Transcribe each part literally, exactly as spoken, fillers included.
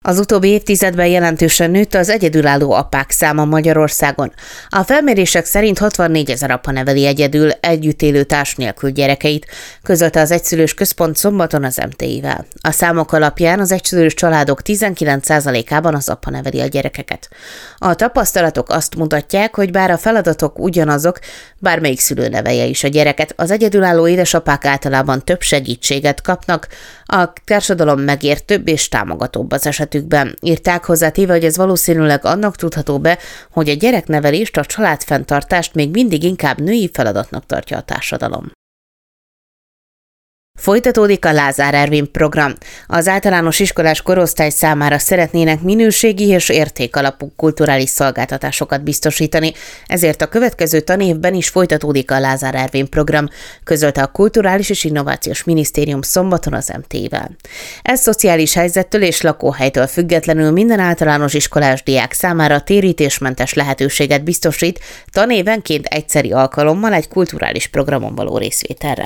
Az utóbbi évtizedben jelentősen nőtt az egyedülálló apák száma Magyarországon. A felmérések szerint hatvannégyezer apa neveli egyedül együtt élő társ nélkül gyerekeit, közölte az Egyszülős Központ szombaton az em té i-vel. A számok alapján az egyszülős családok tizenkilenc százalékában az apa neveli a gyerekeket. A tapasztalatok azt mutatják, hogy bár a feladatok ugyanazok, bármelyik szülő nevelje is a gyereket, az egyedülálló édesapák általában több segítséget kapnak, a társadalom megértőbb és támogatóbb az esetükben. Írták hozzátéve, hogy ez valószínűleg annak tudható be, hogy a gyereknevelést, a családfenntartást még mindig inkább női feladatnak tartja a társadalom. Folytatódik a Lázár Ervin program. Az általános iskolás korosztály számára szeretnének minőségi és értékalapú kulturális szolgáltatásokat biztosítani, ezért a következő tanévben is folytatódik a Lázár Ervin program, közölte a Kulturális és Innovációs Minisztérium szombaton az em té i-vel. Ez szociális helyzettől és lakóhelytől függetlenül minden általános iskolás diák számára térítésmentes lehetőséget biztosít tanévenként egyszeri alkalommal egy kulturális programon való részvételre.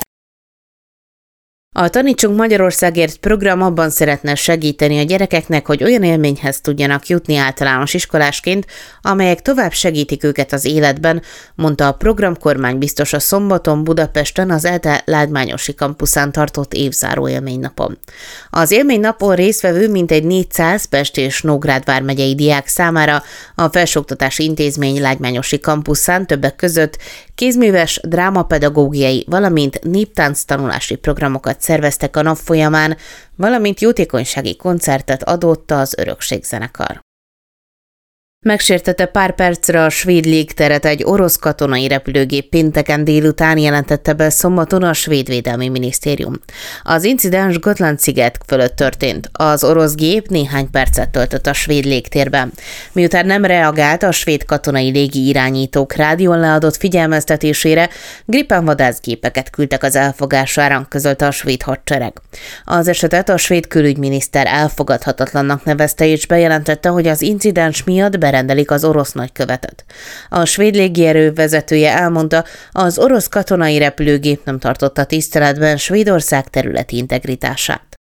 A Tanítsunk Magyarországért program abban szeretne segíteni a gyerekeknek, hogy olyan élményhez tudjanak jutni általános iskolásként, amelyek tovább segítik őket az életben, mondta a program kormánybiztos a szombaton Budapesten az ELTE Lágymányosi kampuszán tartott évzáró élménynapon. Az élménynapon résztvevő mintegy négyszáz Pest és Nógrád vármegyei diák számára a Felsőoktatási Intézmény Lágymányosi kampuszán többek között kézműves, drámapedagógiai, valamint néptánc tanulási programokat szerveztek a nap folyamán, valamint jótékonysági koncertet adott az Örökségzenekar. Megsértette pár percre a svéd légteret egy orosz katonai repülőgép pénteken délután, jelentette be szombaton a svéd védelmi minisztérium. Az incidens Gotland-sziget fölött történt. Az orosz gép néhány percet töltött a svéd légtérben. Miután nem reagált a svéd katonai légi irányítók rádión leadott figyelmeztetésére, Gripen vadászgépeket küldtek az elfogására, közölte a svéd hadsereg. Az esetet a svéd külügyminiszter elfogadhatatlannak nevezte és bejelentette, hogy az incidens miatt rendelik az orosz nagykövetet. A svéd légierő vezetője elmondta, az orosz katonai repülőgép nem tartotta tiszteletben Svédország területi integritását.